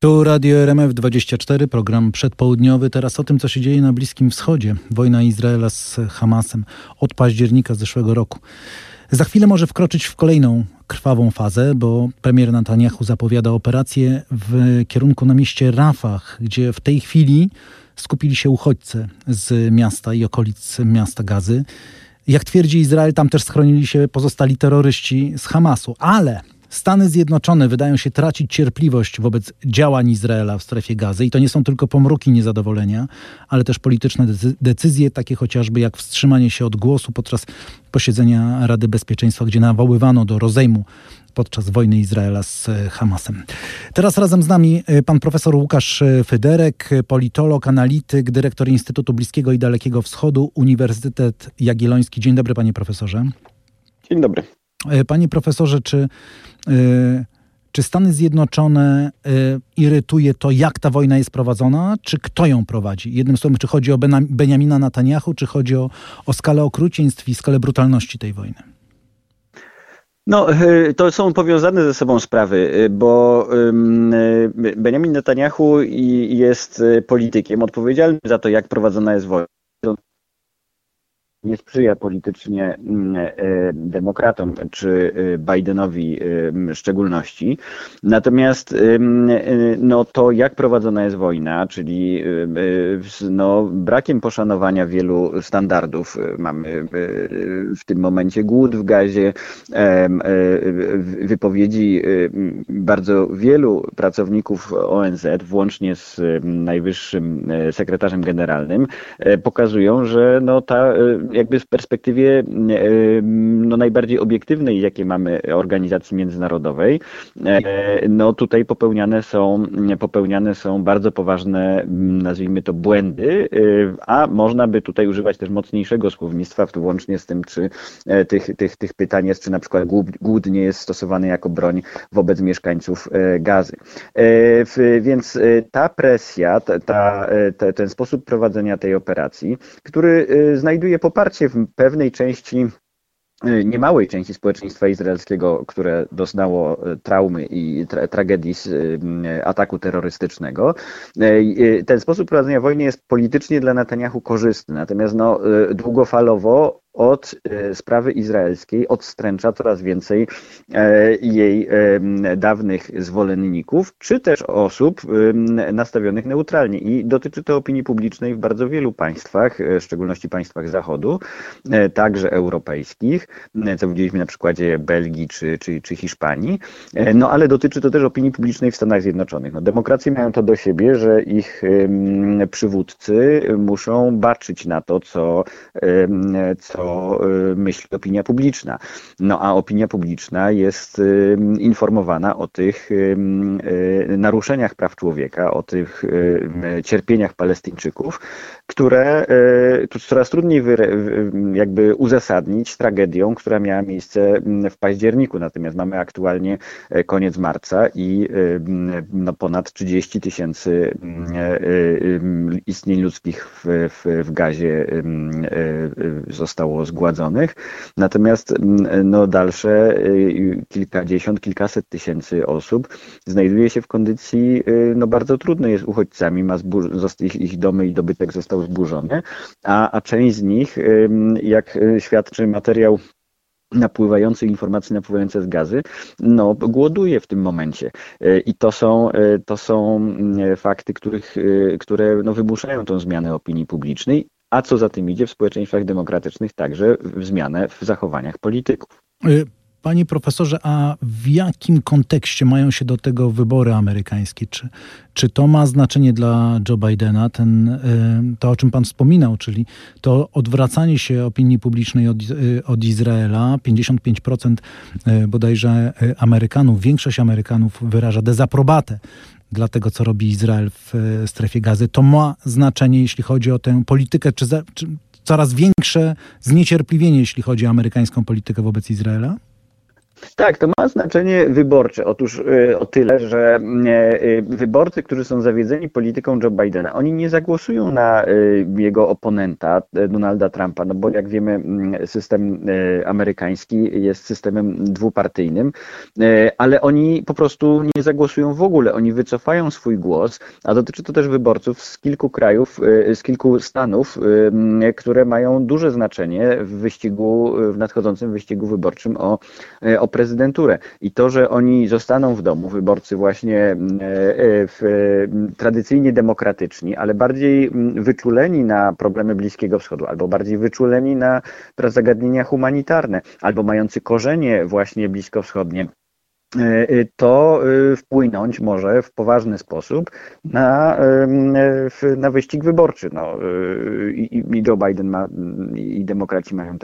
Tu Radio RMF24, program przedpołudniowy. Teraz o tym, co się dzieje na Bliskim Wschodzie. Wojna Izraela z Hamasem od października zeszłego roku. Za chwilę może wkroczyć w kolejną krwawą fazę, bo premier Netanjahu zapowiada operację w kierunku na mieście Rafah, gdzie w tej chwili skupili się uchodźcy z miasta i okolic miasta Gazy. Jak twierdzi Izrael, tam też schronili się pozostali terroryści z Hamasu. Ale Stany Zjednoczone wydają się tracić cierpliwość wobec działań Izraela w strefie Gazy. I to nie są tylko pomruki niezadowolenia, ale też polityczne decyzje, takie chociażby jak wstrzymanie się od głosu podczas posiedzenia Rady Bezpieczeństwa, gdzie nawoływano do rozejmu podczas wojny Izraela z Hamasem. Teraz razem z nami pan profesor Łukasz Fyderek, politolog, analityk, dyrektor Instytutu Bliskiego i Dalekiego Wschodu, Uniwersytet Jagielloński. Dzień dobry, panie profesorze. Dzień dobry. Panie profesorze, czy Stany Zjednoczone irytuje to, jak ta wojna jest prowadzona, czy kto ją prowadzi? Jednym słowem, czy chodzi o Benjamina Netanjahu, czy chodzi o skalę okrucieństw i skalę brutalności tej wojny? No, to są powiązane ze sobą sprawy, bo Benjamin Netanjahu jest politykiem odpowiedzialnym za to, jak prowadzona jest wojna. Nie sprzyja politycznie demokratom czy Bidenowi w szczególności. Natomiast no, to, jak prowadzona jest wojna, czyli no, brakiem poszanowania wielu standardów. Mamy w tym momencie głód w Gazie, wypowiedzi bardzo wielu pracowników ONZ, włącznie z najwyższym sekretarzem generalnym, pokazują, że no, ta jakby w perspektywie no, najbardziej obiektywnej, jakie mamy organizacji międzynarodowej, no tutaj popełniane są bardzo poważne, nazwijmy to, błędy, a można by tutaj używać też mocniejszego słownictwa, włącznie z tym, czy tych pytań jest, czy na przykład głód nie jest stosowany jako broń wobec mieszkańców Gazy. Więc ta presja, ten sposób prowadzenia tej operacji, który znajduje poparcie w pewnej części, niemałej części społeczeństwa izraelskiego, które doznało traumy i tragedii z ataku terrorystycznego. Ten sposób prowadzenia wojny jest politycznie dla Netanjahu korzystny, natomiast no, długofalowo od sprawy izraelskiej odstręcza coraz więcej jej dawnych zwolenników, czy też osób nastawionych neutralnie. I dotyczy to opinii publicznej w bardzo wielu państwach, w szczególności państwach Zachodu, także europejskich, co widzieliśmy na przykładzie Belgii czy Hiszpanii. No ale dotyczy to też opinii publicznej w Stanach Zjednoczonych. No, demokracje mają to do siebie, że ich przywódcy muszą baczyć na to, co myśli opinia publiczna. No a opinia publiczna jest informowana o tych naruszeniach praw człowieka, o tych cierpieniach Palestyńczyków, które coraz trudniej jakby uzasadnić tragedią, która miała miejsce w październiku. Natomiast mamy aktualnie koniec marca i no, ponad 30 000 istnień ludzkich w Gazie zostało zgładzonych. Natomiast no, dalsze kilkaset tysięcy osób znajduje się w kondycji no, bardzo trudnej, jest uchodźcami, ich domy i dobytek został zburzony, a część z nich, jak świadczy materiał informacje napływające z Gazy, no, głoduje w tym momencie. I to są fakty, które no, wymuszają tą zmianę opinii publicznej, a co za tym idzie w społeczeństwach demokratycznych także w zmianę w zachowaniach polityków. Panie profesorze, a w jakim kontekście mają się do tego wybory amerykańskie? Czy to ma znaczenie dla Joe Bidena, to o czym pan wspominał, czyli to odwracanie się opinii publicznej od Izraela? 55% bodajże Amerykanów, większość Amerykanów wyraża dezaprobatę dla tego, co robi Izrael w strefie Gazy. To ma znaczenie, jeśli chodzi o tę politykę, czy coraz większe zniecierpliwienie, jeśli chodzi o amerykańską politykę wobec Izraela? Tak, to ma znaczenie wyborcze. Otóż o tyle, że wyborcy, którzy są zawiedzeni polityką Joe Bidena, oni nie zagłosują na jego oponenta, Donalda Trumpa, no bo jak wiemy, system amerykański jest systemem dwupartyjnym, ale oni po prostu nie zagłosują w ogóle, oni wycofają swój głos, a dotyczy to też wyborców z kilku krajów, z kilku stanów, które mają duże znaczenie w nadchodzącym wyścigu wyborczym o prezydenturę. I to, że oni zostaną w domu, wyborcy właśnie tradycyjnie demokratyczni, ale bardziej wyczuleni na problemy Bliskiego Wschodu, albo bardziej wyczuleni na zagadnienia humanitarne, albo mający korzenie właśnie bliskowschodnie, to wpłynąć może w poważny sposób na wyścig wyborczy. No, i Joe Biden i demokraci mają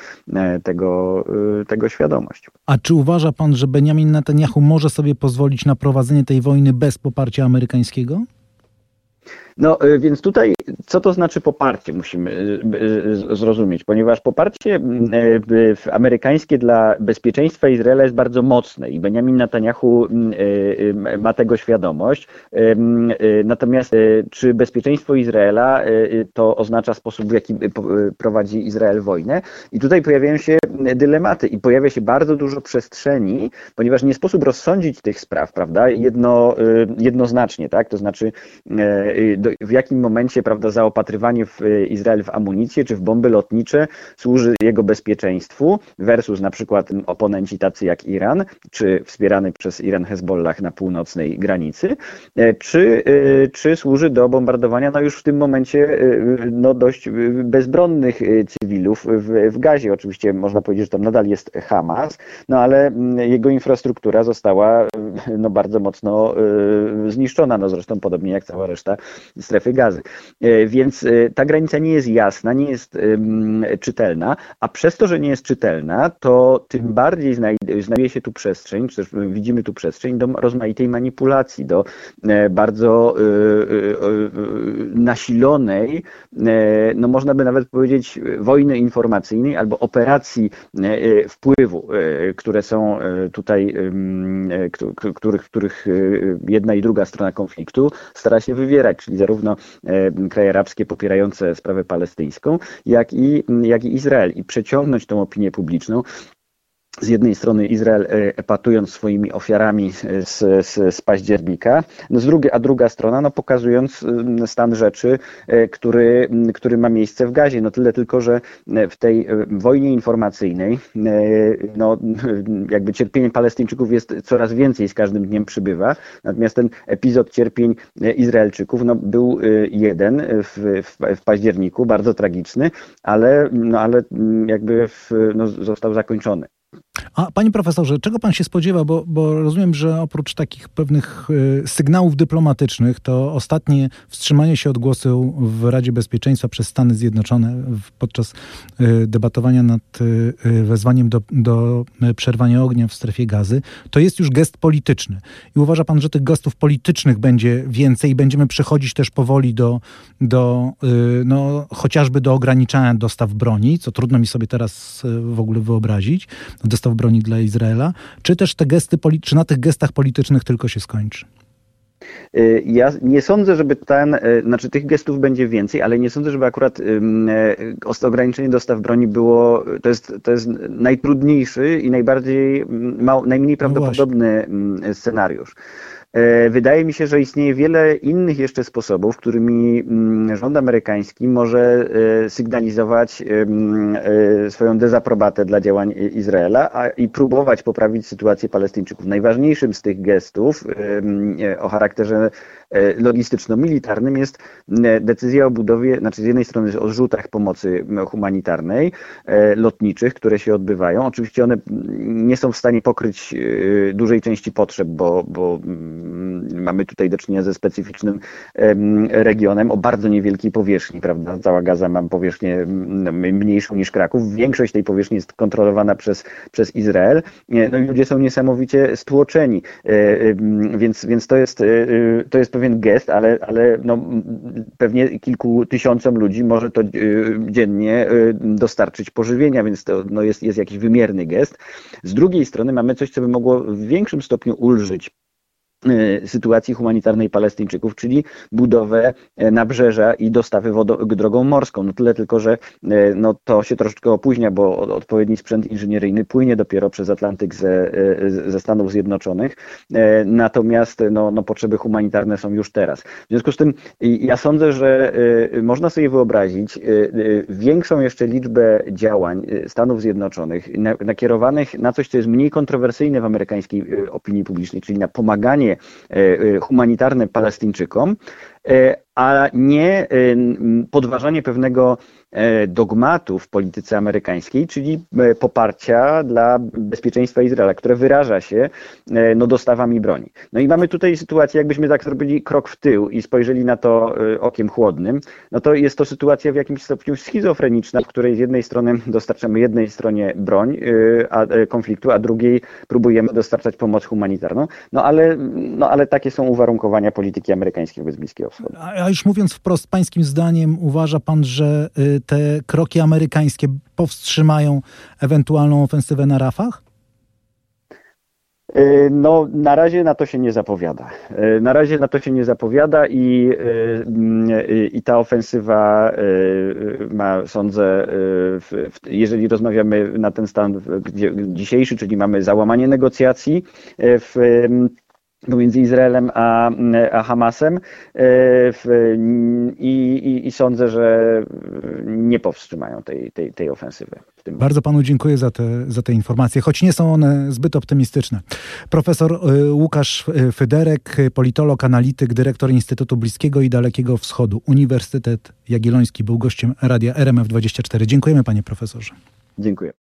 tego świadomość. A czy uważa pan, że Benjamin Netanyahu może sobie pozwolić na prowadzenie tej wojny bez poparcia amerykańskiego? No więc tutaj, co to znaczy poparcie, musimy zrozumieć, ponieważ poparcie amerykańskie dla bezpieczeństwa Izraela jest bardzo mocne i Benjamin Netanyahu ma tego świadomość. Natomiast czy bezpieczeństwo Izraela to oznacza sposób, w jaki prowadzi Izrael wojnę? I tutaj pojawiają się dylematy i pojawia się bardzo dużo przestrzeni, ponieważ nie sposób rozsądzić tych spraw, prawda, jednoznacznie, tak, to znaczy w jakim momencie, prawda, zaopatrywanie w Izrael w amunicję czy w bomby lotnicze służy jego bezpieczeństwu versus na przykład oponenci tacy jak Iran, czy wspierany przez Iran Hezbollah na północnej granicy, czy służy do bombardowania już w tym momencie dość bezbronnych cywilów w Gazie. Oczywiście można powiedzieć, że tam nadal jest Hamas, ale jego infrastruktura została bardzo mocno zniszczona, zresztą podobnie jak cała reszta strefy Gazy. Więc ta granica nie jest jasna, nie jest czytelna, a przez to, że nie jest czytelna, to tym bardziej znajduje się tu przestrzeń, czy też widzimy tu przestrzeń do rozmaitej manipulacji, do bardzo nasilonej, można by nawet powiedzieć wojny informacyjnej albo operacji wpływu, które są tutaj, których jedna i druga strona konfliktu stara się wywierać, czyli zarówno kraje arabskie popierające sprawę palestyńską, jak i Izrael. I przeciągnąć tą opinię publiczną. Z jednej strony Izrael epatując swoimi ofiarami z października, a druga strona pokazując stan rzeczy, który ma miejsce w Gazie. Tyle tylko, że w tej wojnie informacyjnej jakby cierpienie Palestyńczyków jest coraz więcej, z każdym dniem przybywa. Natomiast ten epizod cierpień Izraelczyków był jeden w październiku, bardzo tragiczny, ale jakby został zakończony. A panie profesorze, czego pan się spodziewa? Bo rozumiem, że oprócz takich pewnych sygnałów dyplomatycznych, to ostatnie wstrzymanie się od głosu w Radzie Bezpieczeństwa przez Stany Zjednoczone podczas debatowania nad wezwaniem do przerwania ognia w strefie Gazy, to jest już gest polityczny. I uważa pan, że tych gestów politycznych będzie więcej i będziemy przechodzić też powoli chociażby do ograniczania dostaw broni, co trudno mi sobie teraz w ogóle wyobrazić, dostaw broni dla Izraela, czy też czy na tych gestach politycznych tylko się skończy? Ja nie sądzę, żeby tych gestów będzie więcej, ale nie sądzę, żeby akurat ograniczenie dostaw broni było, to jest najtrudniejszy i najmniej prawdopodobny scenariusz. Wydaje mi się, że istnieje wiele innych jeszcze sposobów, którymi rząd amerykański może sygnalizować swoją dezaprobatę dla działań Izraela i próbować poprawić sytuację Palestyńczyków. Najważniejszym z tych gestów o charakterze logistyczno-militarnym jest decyzja o budowie, z jednej strony o zrzutach pomocy humanitarnej, lotniczych, które się odbywają. Oczywiście one nie są w stanie pokryć dużej części potrzeb, bo mamy tutaj do czynienia ze specyficznym regionem o bardzo niewielkiej powierzchni, prawda? Cała Gaza ma powierzchnię mniejszą niż Kraków. Większość tej powierzchni jest kontrolowana przez Izrael. I ludzie są niesamowicie stłoczeni. Więc to jest pewien pewien gest, ale no, pewnie kilku tysiącom ludzi może to dziennie dostarczyć pożywienia, więc to no, jest jakiś wymierny gest. Z drugiej strony mamy coś, co by mogło w większym stopniu ulżyć sytuacji humanitarnej Palestyńczyków, czyli budowę nabrzeża i dostawy drogą morską. No tyle tylko, że no to się troszeczkę opóźnia, bo odpowiedni sprzęt inżynieryjny płynie dopiero przez Atlantyk ze Stanów Zjednoczonych. Natomiast no potrzeby humanitarne są już teraz. W związku z tym ja sądzę, że można sobie wyobrazić większą jeszcze liczbę działań Stanów Zjednoczonych nakierowanych na coś, co jest mniej kontrowersyjne w amerykańskiej opinii publicznej, czyli na pomaganie humanitarne Palestyńczykom, a nie podważanie pewnego dogmatu w polityce amerykańskiej, czyli poparcia dla bezpieczeństwa Izraela, które wyraża się dostawami broni. No i mamy tutaj sytuację, jakbyśmy tak zrobili krok w tył i spojrzeli na to okiem chłodnym, no to jest to sytuacja w jakimś stopniu schizofreniczna, w której z jednej strony dostarczamy jednej stronie broń konfliktu, a drugiej próbujemy dostarczać pomoc humanitarną. No ale takie są uwarunkowania polityki amerykańskiej wobec Bliskiego Wschodu. A już mówiąc wprost, pańskim zdaniem uważa pan, że te kroki amerykańskie powstrzymają ewentualną ofensywę na Rafah? No, na razie na to się nie zapowiada. Na razie na to się nie zapowiada i ta ofensywa ma, sądzę, jeżeli rozmawiamy na ten stan dzisiejszy, czyli mamy załamanie negocjacji pomiędzy Izraelem a Hamasem i sądzę, że nie powstrzymają tej ofensywy. Bardzo panu dziękuję za te informacje, choć nie są one zbyt optymistyczne. Profesor Łukasz Fyderek, politolog, analityk, dyrektor Instytutu Bliskiego i Dalekiego Wschodu, Uniwersytet Jagielloński, był gościem Radia RMF24. Dziękujemy, panie profesorze. Dziękuję.